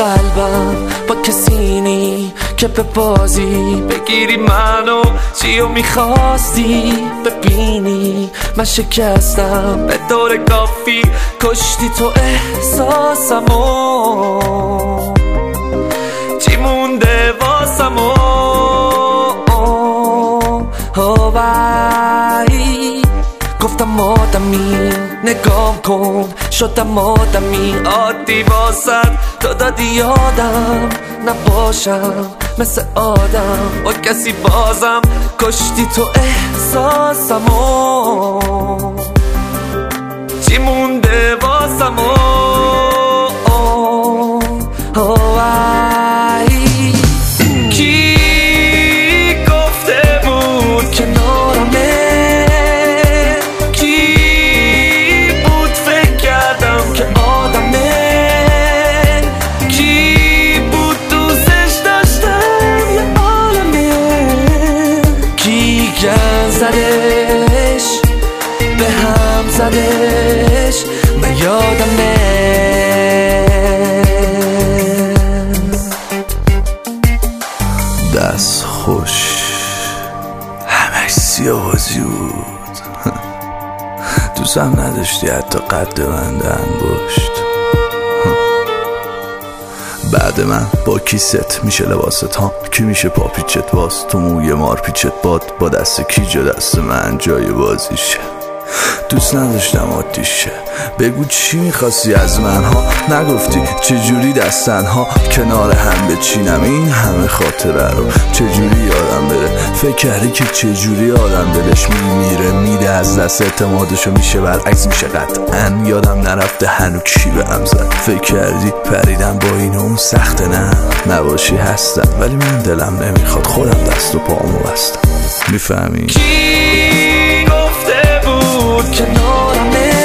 قلبم با کسی نی که به بازی بگیری منو. چیو میخواستی ببینی من شکستم به دور کافی، کشتی تو احساسمو. چی مونده واسمو؟ گفتم آدمی نگام کن، شدم آدمی عادی واسد. تو دادی یادم نباشم مثل آدم با کسی بازم، کشتی تو احساسمو. چی مونده واسمو؟ زدش به هم زدش من یادمه. دست خوش همش سیاوازی بود. دوستم نداشتی حتی قد بنده انگشت. بعد من با کی ست میشه لباست ها؟ کی میشه پاپیچت باز؟ تو موی مار پیچت باد با دست کی جا دست من جای بازیشه؟ دوست نداشتم عادیشه. بگو چی میخواستی از من ها؟ نگفتی چجوری دستنها کنار هم بچینم این همه خاطره رو؟ چجوری یادم بره؟ فکر کردی که چجوری آدم دلش میمیره میده از دست اعتمادشو میشه برعکس میشه؟ قطعا یادم نرفته هنو کی به هم زد. فکر کردی پریدم با این اون سخته؟ نه نباشی هستم ولی من دلم نمیخواد خودم دست و پامو بستم. میفهمی؟ کی گفته بود کنارمه؟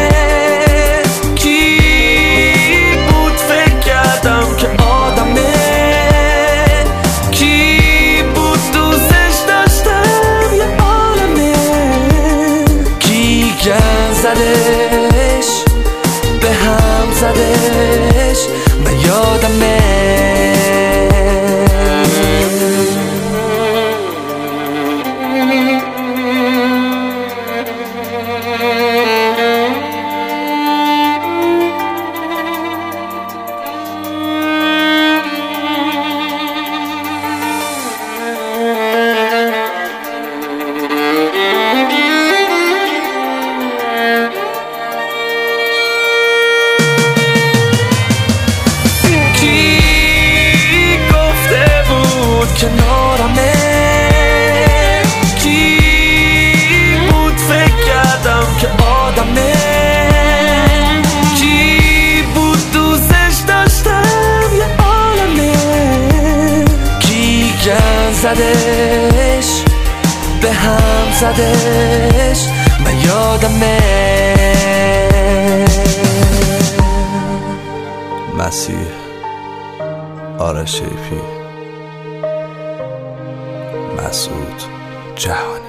کی بود فکر کردم که آدمه؟ کی بود دوستش داشتم یه عالمه؟ کی گن زدش به هم زدش من یادمه. کنارمه؟ کی بود فکر کردم که آدمه؟ کی بود دوستش داشتم یه عالمه؟ کی گن زدش به هم زدش من یادمه. مسیح آرش شیپی، مسعود جهانی.